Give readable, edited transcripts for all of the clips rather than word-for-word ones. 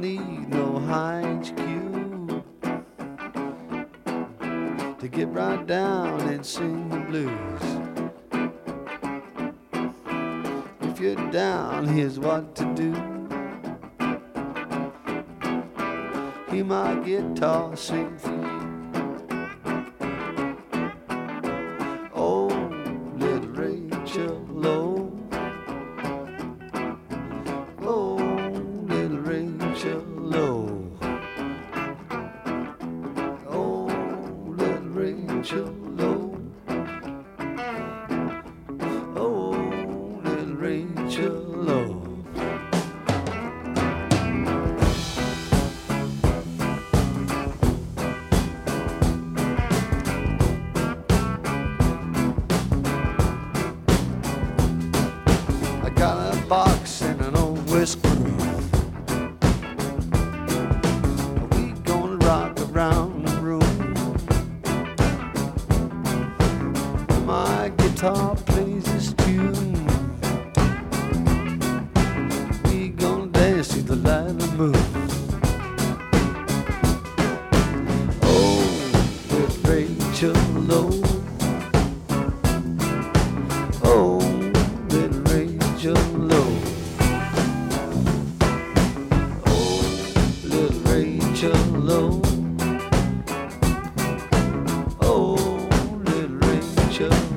need no high HQ to get right down and sing the blues. If you're down, here's what to do. Hear my guitar sing for you. Oh, little Rachel, oh. Oh, little Rachel, oh. Oh, little Rachel, oh. Oh, little Rachel, oh. Got a box and an old whisk broom. We gonna rock around the room. My guitar plays this tune. We gonna dance to the light of the moon. Oh, little Rachel, oh. Oh, little Rachel, oh. Oh, little Rachel, oh. Oh, little Rachel, oh.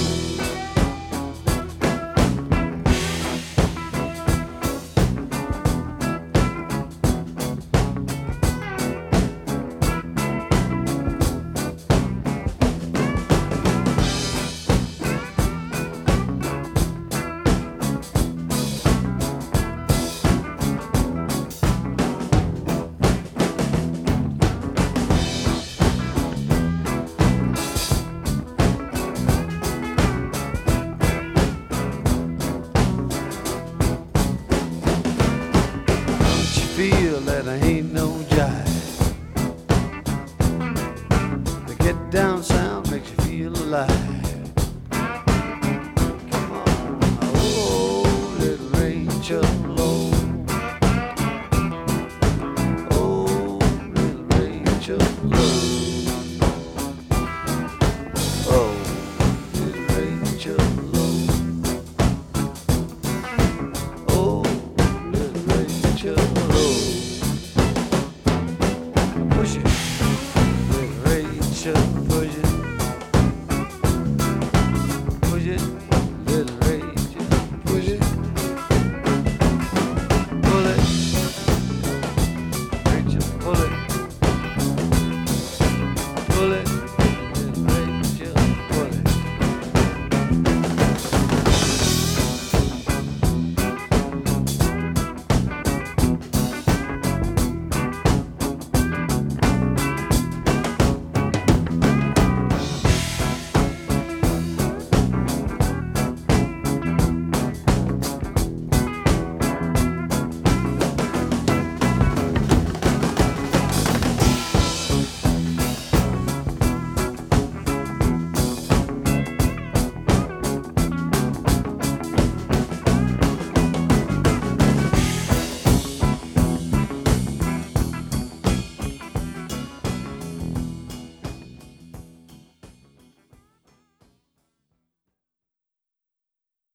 Feel that I ain't no jive. The get down sound makes you feel alive. Come on, oh, little Rachel, oh. Oh, little Rachel,